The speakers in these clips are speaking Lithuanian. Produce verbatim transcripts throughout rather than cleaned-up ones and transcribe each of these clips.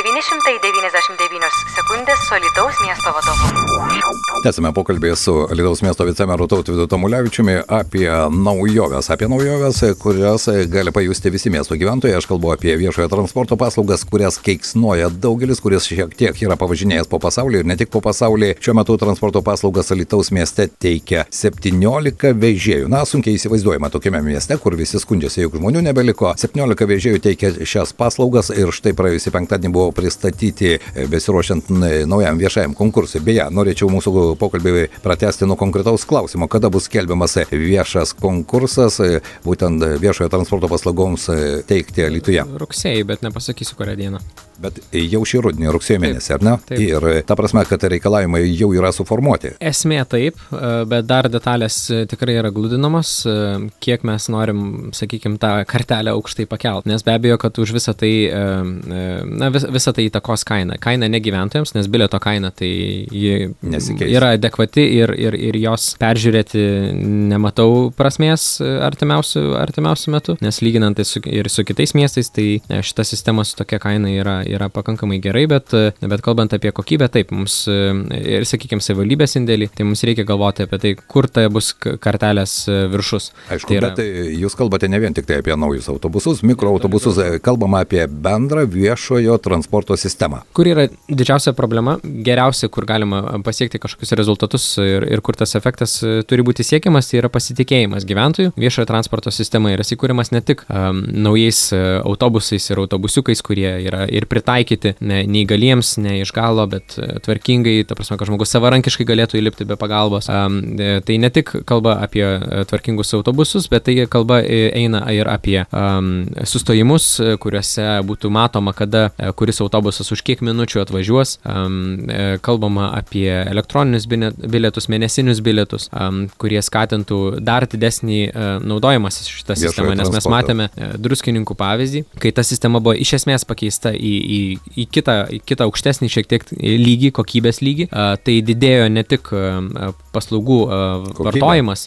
devyni šimtai devyniasdešimt devynios sekundės su Alytaus miesto vadovu. Tęsime pokalbį su Alytaus miesto vicemeru Tautvydu Tamulevičiumi apie naujoves, apie naujoves, kurias gali pajusti visi miesto gyventojai. Aš kalbu apie viešojo transporto paslaugas, kurias keiksnoja daugelis, kuris šiek tiek yra pavažinėjęs po pasaulį ir ne tik po pasaulį. Šiuo metu transporto paslaugas Alytaus mieste teikia septyniolika vežėjų. Na, sunkiai įsivaizduojama tokiame mieste, kur visi skundžiasi, jog žmonių nebeliko. septyniolika vežėjų teikia šias paslaugas ir štai praėjusį penktadienį buvo pristatyti besiruošiant naujam viešajam konkursui. Beje, norėčiau mūsų pokalbį pratęsti nuo konkretaus klausimo, kada bus skelbiamas viešas konkursas būtent viešojo transporto paslaugoms teikti Alytuje. Rugsėjai, bet nepasakysiu, kurią dieną. Bet jau šį rudenį, rugsėjo mėnesį, ar ne? Taip. Ir ta prasme, kad reikalavimai jau yra suformuoti. Esmė taip, bet dar detalės tikrai yra gludinamos, kiek mes norim, sakykime, tą kartelę aukštai pakelt. Nes be abejo, kad už visą tai, na, vis, visą tai įtakos kaina. Kaina ne gyventojams, nes bilieto kaina tai ji Nesikeis. Yra adekvati ir, ir, ir jos peržiūrėti nematau prasmės artimiausių, artimiausių metų. Nes lyginant tai su, ir su kitais miestais, tai šita sistema su tokia kaina yra yra pakankamai gerai, bet, bet kalbant apie kokybę, taip, mums ir, sakykime, savivaldybės indėlį, tai mums reikia galvoti apie tai, kur tai bus kartelės viršus. Aišku, tai yra... bet jūs kalbate ne vien tik tai apie naujus autobusus, mikroautobusus, kalbama apie bendrą viešojo transporto sistemą. Kur yra didžiausia problema, geriausia, kur galima pasiekti kažkokius rezultatus ir, ir kur tas efektas turi būti siekiamas, tai yra pasitikėjimas gyventojų. Viešojo transporto sistema yra įkūrimas ne tik um, naujais autobusais ir autobusiukais, kurie yra ir pritaikyti ne, neįgaliems, ne iš galo, bet tvarkingai, ta prasme, kad žmogus savarankiškai galėtų įlipti be pagalbos. Um, tai ne tik kalba apie tvarkingus autobusus, bet tai kalba eina ir apie um, sustojimus, kuriuose būtų matoma, kada kuris autobusas už kiek minučių atvažiuos. Um, kalbama apie elektroninius bilietus, mėnesinius bilietus, um, kurie skatintų dar didesnį uh, naudojimąsi šitą sistemą, nes mes matėme uh, Druskininkų pavyzdį, kai ta sistema buvo iš esmės pakeista į Į, į, kitą, į kitą aukštesnį šiek tiek lygį, kokybės lygį, tai didėjo ne tik paslaugų kokybė. vartojimas,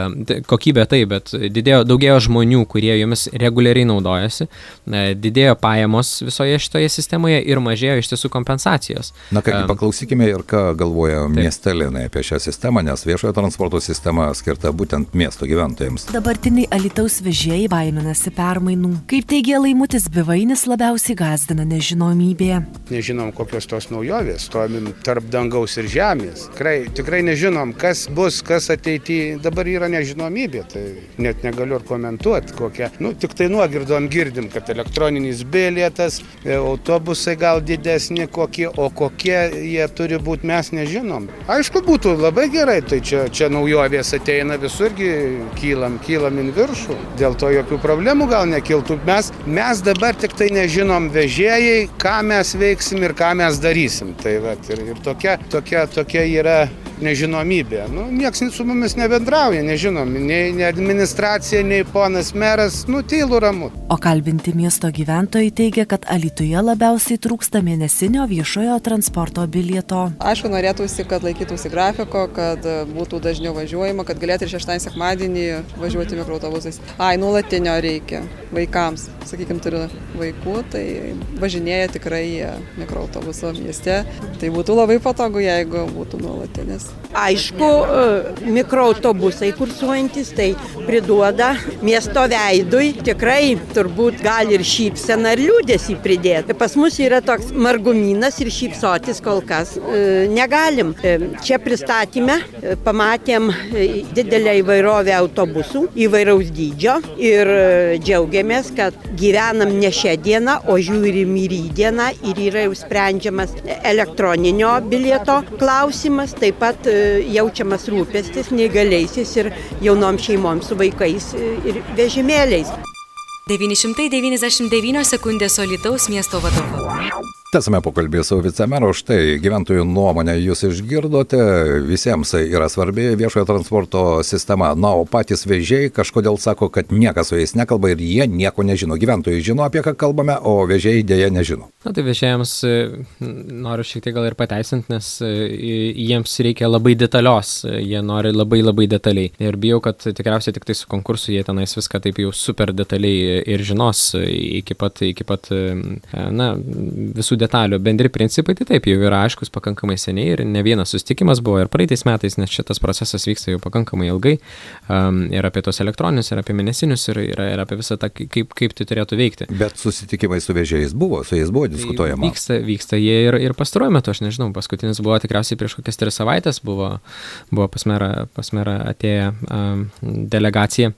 kokybė tai, bet didėjo, daugėjo žmonių, kurie jomis reguliariai naudojasi, didėjo pajamos visoje šitoje sistemoje ir mažėjo iš tiesų kompensacijos. Na ką, paklausykime ir ką galvoja Taip. miestelėnai apie šią sistemą, nes viešojo transporto sistema skirta būtent miesto gyventojams. Dabartiniai Alytaus vežėjai baiminasi permainų. Kaip teigia Laimutis Bivainis, labiausiai gąsdina nežinomybė. Nežinom, kokios tos naujovės, stovim tarp dangaus ir žemės. Tikrai, tikrai nežinom, kas bus, kas ateityje. Dabar yra nežinomybė, tai net negaliu ir komentuoti kokią. Nu, tik tai nuogirdom girdim, kad elektroninis bilietas, autobusai gal didesni kokie, o kokie jie turi būti, mes nežinom. Aišku, būtų labai gerai, tai čia, čia naujovės ateina visurgi, kylam, kylam in viršų. Dėl to jokių problemų gal nekiltų. Mes, mes dabar tik tai nežinom vežėjai, ką mes veiksim ir ką mes darysim. Tai vat, ir, ir tokia, tokia, tokia yra nežinomybė. Nu, nieks su mumis nebendrauja, nežinom, nei, nei administracija, nei ponas meras, nu, tylu ramu. O kalbinti miesto gyventojai teigia, kad Alytuje labiausiai trūksta mėnesinio viešojo transporto bilieto. Aišku, norėtųsi, kad laikytųsi grafiko, kad būtų dažniau važiuojama, kad galėtų ir šeštadienį sekmadienį važiuoti mikroautobusais. Ai, nuolatinio reikia vaikams. Sakykime, turiu vaikų, tai važinėja tikrai mikroautobuso mieste. Tai būtų labai patogu, jeigu būtų nuolatinis. Aišku, mikroautobusai kursuojantis, tai priduoda miesto veidui. Tikrai turbūt gali ir šypseną ir liūdesį pridėti. Pas mus yra toks margumynas ir šypsotis kol kas negalim. Čia pristatymę pamatėm didelę įvairovę autobusų, įvairaus dydžio ir džiaugiamės, kad gyvenam ne šią dieną, o žiūrim į rytdieną ir yra jau sprendžiamas elektroninio bilieto klausimas, taip pat jaučiamas rūpestis neįgaliaisiais ir jaunom šeimom su vaikais ir vežimėliais. devyni šimtai devyniasdešimt devynios sekundės su Alytaus miesto vadovu. Tęsime pokalbį su vicemeru. Štai gyventojų nuomonę jūs išgirdote, visiems yra svarbi viešojo transporto sistema. Na, o patys vežėjai kažkodėl sako, kad niekas su jais nekalba ir jie nieko nežino. Gyventojai žino, apie ką kalbame, o vežėjai dėja nežino. Na, tai vežėjams noriu šiek tiek gal ir pateisinti, nes jiems reikia labai detalios, jie nori labai labai detaliai. Ir bijau, kad tikriausiai tik tai su konkursu jie tenais viską taip jau super detaliai ir žinos iki pat, iki pat na, visų detalių. Bendri principai, tai taip, jau yra aiškus pakankamai seniai ir ne vienas susitikimas buvo ir praeitais metais, nes šitas procesas vyksta jau pakankamai ilgai. Um, ir apie tos elektroninius, ir apie mėnesinius, ir, ir, ir apie visą tą, kaip, kaip tai turėtų veikti. Bet susitikimai su vežėjais buvo, su jais buvo diskutuojama. Tai vyksta, vyksta jie ir, ir pastaruoju metu, aš nežinau, paskutinis buvo tikriausiai prieš kokias tris savaitės, buvo, buvo pas merą, pas merą atėję um, delegacija.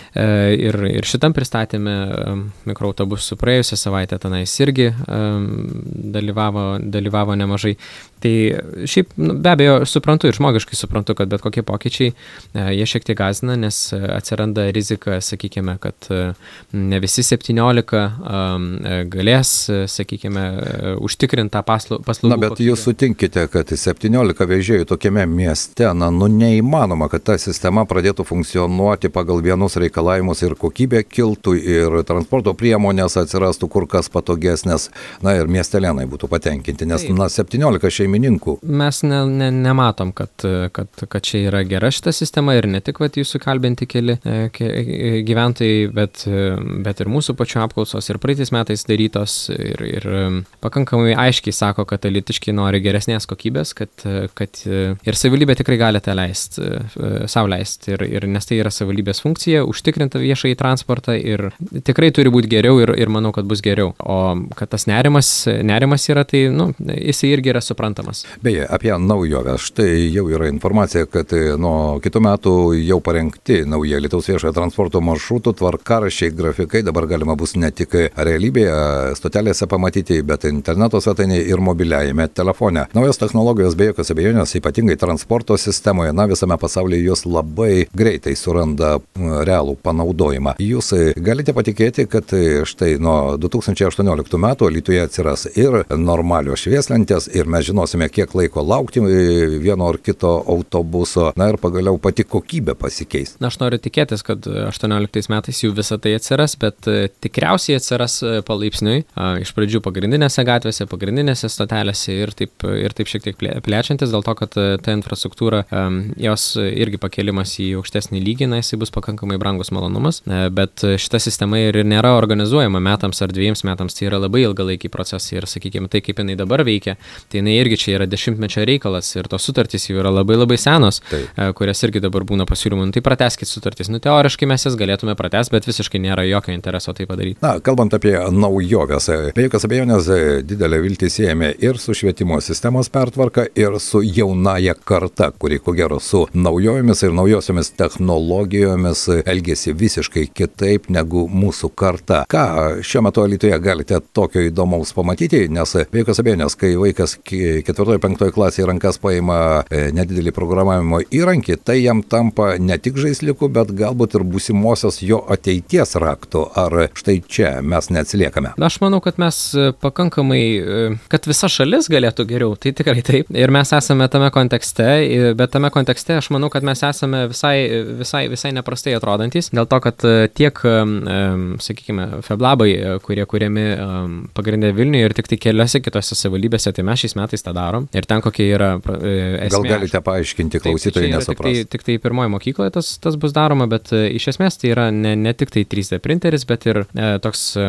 Ir, ir šitam pristatėme mikroautobusų praėjusią savaitę tenais irgi um, dalyvavo, dalyvavo nemažai. Tai šiaip nu, be abejo suprantu ir žmogiškai suprantu, kad bet kokie pokyčiai uh, jie šiek tiek gąsdina, nes atsiranda rizika, sakykime, kad uh, ne visi septyniolika um, galės, sakykime, uh, užtikrintą paslaugų. Na, bet jūs sutinkite, kad septyniolika vežėjų tokiame mieste, na, nu neįmanoma, kad ta sistema pradėtų funkcionuoti pagal vienus reikalavimus ir kokybė kiltų ir transporto priemonės atsirastų kur kas patogesnės, na ir miestelėnai būtų patenkinti, nes Taip. na septyniolika šeimininkų. Mes ne, ne, nematom, kad, kad, kad čia yra gera šita sistema ir ne tik vat, jūsų kalbinti keli ke, gyventojai, bet, bet ir mūsų pačių apklausos ir praeitais metais darytos ir, ir pakankamai aiškiai sako, kad alytiškiai nori geresnės kokybės, kad, kad ir savivaldybė tikrai galite leisti, sau leisti, ir, ir nes tai yra savivaldybės funkcija, užtikrinta viešai transportą ir tikrai turi būti geriau ir, ir manau, kad bus geriau. O kad tas nerimas, nerimas yra, tai nu, jisai irgi yra suprantamas. Beje, apie naujovę. Štai jau yra informacija, kad nuo kitų metų jau parengti nauji Alytaus viešojo transporto maršrutų, tvarkaraščiai, grafikai dabar galima bus ne tik realybėje, stotelėse pamatyti, bet interneto svetainėje ir mobiliajame telefone. Naujos technologijos be jokios abejonės, ypatingai transporto sistemoje, na visame pasaulyje jos labai greitai suranda realų panaudojimą. Jūs galite patikėti, kad štai nuo du tūkstančiai aštuonioliktų metų Alytuje atsiras ir normalios švieslentės ir mes žinosime, kiek laiko laukti vieno ar kito autobuso, na ir pagaliau pati kokybė pasikeis. Na, aš noriu tikėtis, kad aštuonioliktais metais jau visą tai atsiras, bet tikriausiai atsiras palaipsniui, iš pradžių pagrindinėse gatvėse, pagrindinėse stotelėse ir taip, ir taip šiek tiek plečiantis, dėl to, kad ta infrastruktūra, jos irgi pakėlimas į aukštesnį lygį, na, jisai bus pakankamai brangus malonumas, bet šita sistema ir nėra organizuojama metams ar dviejams metams, tai yra labai ilgalaikiai procesai ir, sakykime, tai kaip jinai dabar veikia, tai jinai irgi čia yra dešimtmečio reikalas ir tos sutartys jau yra labai labai senos, Taip. kurias irgi dabar būna pasiūlymų, nu, tai pratęskit sutartys, nu teoriškai mes jas galėtume pratęsti, bet visiškai nėra jokio intereso tai padaryti. Na, kalbant apie naujovės, be jokios abejonės didelę viltį siejame ir su švietimo sistemos pertvarka, ir su jaunaja karta, kuri ko gero su naujovėmis ir naujosiomis technologijomis elgėsi visiškai kitaip negu mūsų karta. Ką šiuo metu Alytuje galite tokio įdomaus pamatyti, nes be jokios abejonės, kai vaikas ketvirtoje, penktoje klasėje rankas paima nedidelį programavimo įrankį, tai jam tampa ne tik žaisliuku, bet galbūt ir būsimosios jo ateities raktu. Ar štai čia mes neatsiliekame? Aš manau, kad mes pakankamai, kad visa šalis galėtų geriau, tai tikrai taip. Ir mes esame tame kontekste, bet tame kontekste aš manau, kad mes esame visai, visai, visai neprastai atrodantis. Dėl to, kad tiek, sakykime, Feblabai, kurie kuriami pagrindė Vilniuje ir tik tai keliose kitose savivaldybėse, tai mes šiais metais tą darom. Ir ten kokia yra esmė. Gal galite paaiškinti, klausytojai nesupras. Tik tai, tik tai pirmoje mokykloje tas, tas bus daroma, bet iš esmės tai yra ne, ne tik tai trys D printeris, bet ir e, toks, e,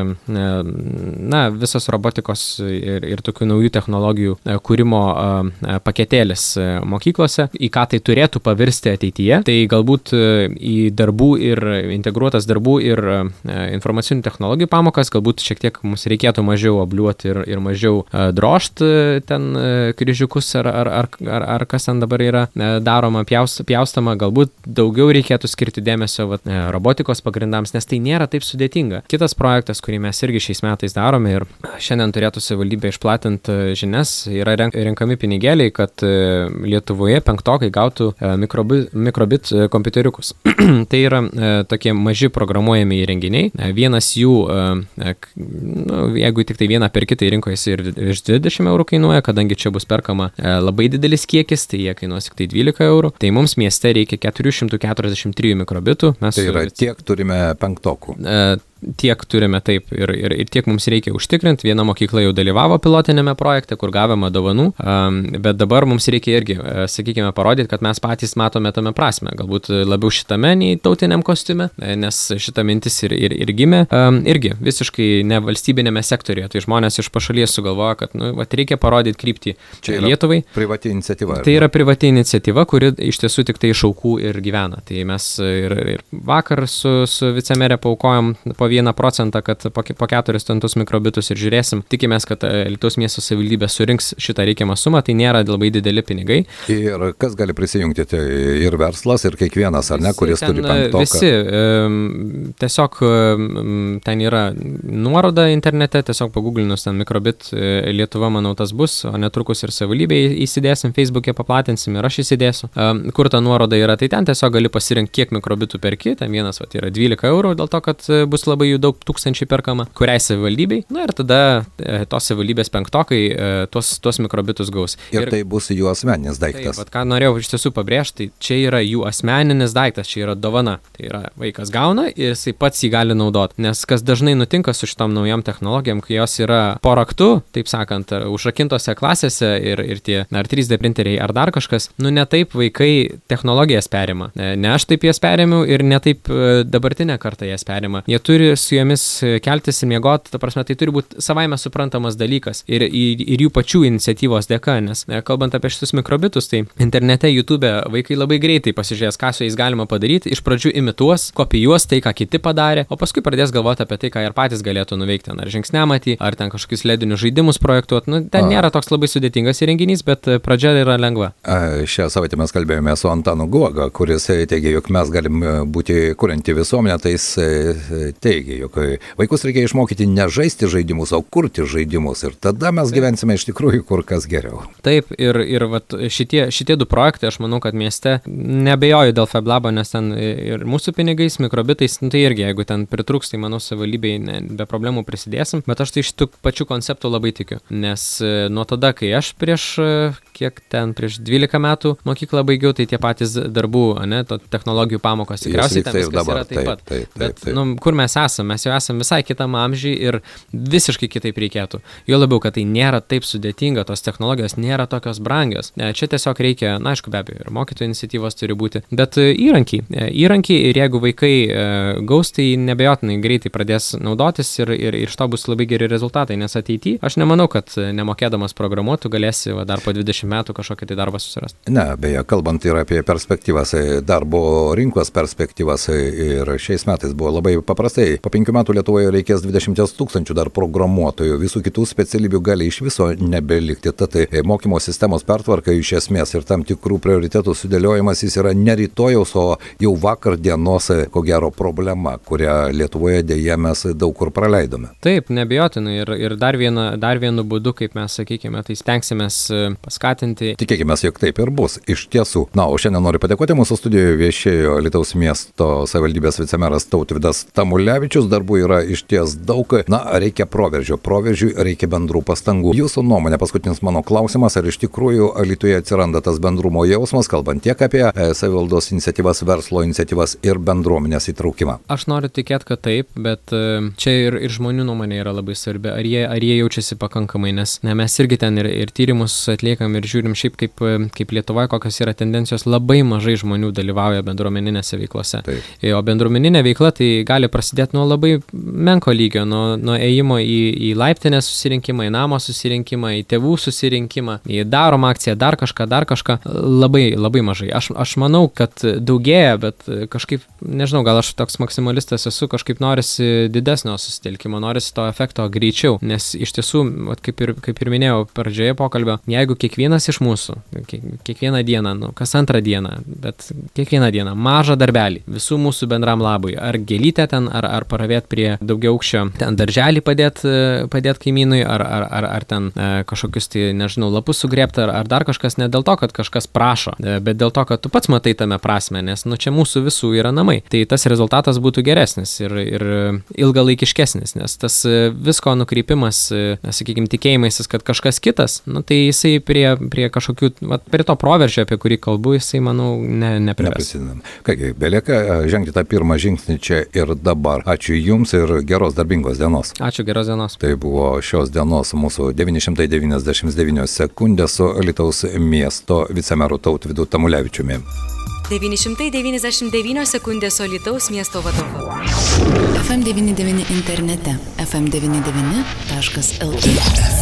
na, visas robotikos ir, ir tokių naujų technologijų e, kūrimo e, paketėlis e, mokyklose, į ką tai turėtų pavirsti ateityje. Tai galbūt e, į darbų ir integruotas darbų ir e, informacinių technologijų pamokas, galbūt šiek tiek mums reikėtų mažiau obliuoti ir, ir mažiau e, drožti ten e, kryžiukus ar, ar, ar, ar, ar kas ten dabar yra e, daroma, pjaust, pjaustama, galbūt daugiau reikėtų skirti dėmesio vat, e, robotikos pagrindams, nes tai nėra taip sudėtinga. Kitas projektas, kurį mes irgi šiais metais darome ir šiandien turėtų savivaldybė išplatinti žinias, yra renkami pinigėliai, kad e, Lietuvoje penktokai gautų e, mikrobit, mikrobit kompiuteriukus. Tai yra e, tokie maži programuojami įrenginiai. E, vienas jų, e, nu, jeigu tik tai vieną perki, tai rinkoje jis ir iš dvidešimt eurų kainuoja, kadangi čia bus perkama e, labai didelis kiekis, tai jie kainuos tik tai dvylika eurų. Tai mums mieste reikia keturi šimtai keturiasdešimt trys mikrobitų. Mes, tai yra tiek turime penktokų. E, tiek turime taip ir, ir, ir tiek mums reikia užtikrinti. Viena mokykla jau dalyvavo pilotinėme projekte, kur gavome dovanų, bet dabar mums reikia irgi, sakykime, parodyti, kad mes patys matome tame prasme. Galbūt labiau šitame nei tautiniam kostiume, nes šita mintis ir, ir, ir gimė irgi visiškai ne valstybinėme sektoriuje. Tai žmonės iš pašalies sugalvoja, kad nu, vat, reikia parodyti kryptį čia Lietuvai. Privati iniciatyva. Tai yra privati iniciatyva, kuri iš tiesų tik tai iš aukų ir gyvena. Tai mes ir, ir vakar su, su vicemerė paukojom po vieną procentą, kad po, po keturis centus mikrobitus ir žiūrėsim. Tikimės, kad Alytaus miesto savivaldybė surinks šitą reikiamą sumą, tai nėra labai dideli pinigai. Ir kas gali prisijungti? Tai ir verslas, ir kiekvienas, ar ne, kuris ten, turi penktoką? Visi. Tiesiog ten yra nuoroda internete, tiesiog paguglinus ten mikrobit Lietuva, manau, tas bus, o netrukus ir savivaldybė įsidėsim, Facebook'e paplatinsim ir aš įsidėsiu. Kur ta nuoroda yra, tai ten tiesiog gali pasirinkti, kiek mikrobitų perki, ten vienas vat, yra dvylika eurų, dėl to, kad bus labai jų daug tūkstančiai perkama, kuriai savivaldybei, na ir tada tos savivaldybės penktokai tuos, tuos mikrobitus gaus. Ir, ir tai bus jų asmeninis daiktas. Taip, vat, ką norėjau iš tiesų pabrėžti, tai čia yra jų asmeninis daiktas, čia yra dovana. Tai yra vaikas gauna ir jisai pats jį gali naudoti. Nes kas dažnai nutinka su šitom naujom technologijom, kai jos yra po raktu, taip sakant, užrakintose klasėse ir, ir tie ar trys D printeriai ar dar kažkas, nu ne taip vaikai technologijas perima. Ne aš taip jas perėmiau ir ne taip dabartinė karta jas perima. Jie turi su jomis keltis ir miegoti, ta prasme, tai turi būti savaime suprantamas dalykas ir, ir, ir jų pačių iniciatyvos dėka, nes kalbant apie šitus mikrobitus, tai internete, YouTube vaikai labai greitai pasižiūrės, ką su jais galima padaryti, iš pradžių imituos, kopijuos tai, ką kiti padarė, o paskui pradės galvoti apie tai, ką ir patys galėtų nuveikti, ar žingsniamatį, ar ten kažkokius ledinius žaidimus projektuoti. Nu, ten nėra toks labai sudėtingas įrenginys, bet pradžia yra lengva. Šią savaitę mes kalbėjome su Antanu Guoga, kuris teigia, jog mes galim būti kurianti visuomenę, tai jis teigia, jog vaikus reikia išmokyti ne žaisti žaidimus, o kurti žaidimus ir tada mes gyvensime iš tikrųjų kur kas geriau. Taip, ir, ir vat, šitie, šitie du projektai, aš manau, kad mieste nebejoju dėl FabLabo, nes ten ir mūsų pinigais, mikrobitais, nu, tai irgi, jeigu ten pritrūks, tai manau, savivaldybei be problemų prisidėsim, bet aš tai šitų pačių konceptų labai tikiu, nes nuo tada, kai aš prieš kiek ten prieš dvylika metų mokyklą baigiau, tai tie patys darbų, ne, to technologijų pamokos, tikriausiai ten viskas dabar, yra taip, taip pat. Taip, taip, bet, taip. Nu, kur mes esame? Mes jau esame visai kitam amžiui ir visiškai kitaip reikėtų. Jo labiau, kad tai nėra taip sudėtinga, tos technologijos nėra tokios brangios. Čia tiesiog reikia, na, aišku, be abejo, ir mokytojų iniciatyvos turi būti, bet įrankiai. Įrankiai ir jeigu vaikai gaus, tai nebejotinai greitai pradės naudotis ir, ir iš to bus labai geri rezultatai, nes ateityje aš nemanau, kad nemokėdamas programuotų galėsi va, dar po dvidešimt metų kažkokį tai darbą susirasti. Ne, beje, kalbant ir apie perspektyvas, darbo rinkos perspektyvas ir šiais metais buvo labai paprastai. Po penkių metų Lietuvoje reikės dvidešimt tūkstančių dar programuotojų, visų kitų specialybių gali iš viso nebelikti. Tad mokymo sistemos pertvarka iš esmės ir tam tikrų prioritetų sudėliojimas jis yra ne rytojaus, o jau vakar dienos, ko gero, problema, kurią Lietuvoje dėja mes daug kur praleidome. Taip, neabejotinai ir, ir dar, viena, dar vienu būdu, kaip mes sakykime, tai stengsimės paskatinti. Tikėkime, jog taip ir bus, iš tiesų. Na, o šiandien noriu padėkoti, mūsų studijoje viešėjo Alytaus miesto savivaldybės vicemeras Tautvydas Tamulevičius, darbų yra iš ties daug, na, reikia proveržio, proveržiui reikia bendrų pastangų. Jūsų nuomonė, paskutinis mano klausimas, ar iš tikrųjų Alytuje atsiranda tas bendrumo jausmas, kalbant tiek apie savivaldos iniciatyvas, verslo iniciatyvas ir bendruomenės įtraukimą? Aš noriu tikėti, kad taip, bet čia ir, ir žmonių nuomonė yra labai svarbi, ar jie, ar jie jaučiasi pakankamai, nes ne, mes irgi ten ir, ir tyrimus atliekam ir žiūrim šiaip kaip, kaip Lietuvoje, kokios yra tendencijos, labai mažai žmonių dalyvauja bendruomeninėse veiklose. Taip. O bendruomeninė veikla tai gali prasidėti nuo labai menko lygio, nuo, nuo ėjimo į, į laiptinės susirinkimą, į namo susirinkimą, į tėvų susirinkimą, į darom akciją, dar kažką, dar kažką, labai, labai mažai. Aš, aš manau, kad daugėja, bet kažkaip, nežinau, gal aš toks maksimalistas esu, kažkaip norisi didesnio susitelkimo, norisi to efekto greičiau, nes iš tiesų, kaip ir, kaip ir minėjau pradžioje pokalbio, jeigu kiekvienas iš mūsų, kiekvieną dieną, nu, kas antrą dieną, bet kiekvieną dieną mažą darbelį, visų mūsų bendram labui, ar gėlytę ten, ar, ar paravėt prie daugiaaukščio, ten darželį padėt, padėt kaimynui, ar, ar, ar, ar ten e, kažkokius, tai nežinau, lapus sugrėbti, ar, ar dar kažkas, ne dėl to, kad kažkas prašo, e, bet dėl to, kad tu pats matai tame prasme, nes, nu, čia mūsų visų yra namai. Tai tas rezultatas būtų geresnis ir, ir ilgalaikiškesnis, nes tas visko nukreipimas, sakykime, tikėjimasis, kad kažkas kitas, nu, tai jisai prie, prie kažkokių, va, prie to proveržio, apie kurį kalbu, jisai, manau, ne, neprives. Kągi, belieka žengti tą pirmą žingsnį čia ir dabar. Ačiū Jums ir geros darbingos dienos. Ačiū, geros dienos. Tai buvo šios dienos mūsų devyni šimtai devyniasdešimt devynios sekundės su Alytaus miesto vicemeru Tautvydu Tamulevičiumi. devyni šimtai devyniasdešimt devynios sekundės su Alytaus miesto vadovu. F M devyniasdešimt devyni internete f m devyniasdešimt devyni taškas l t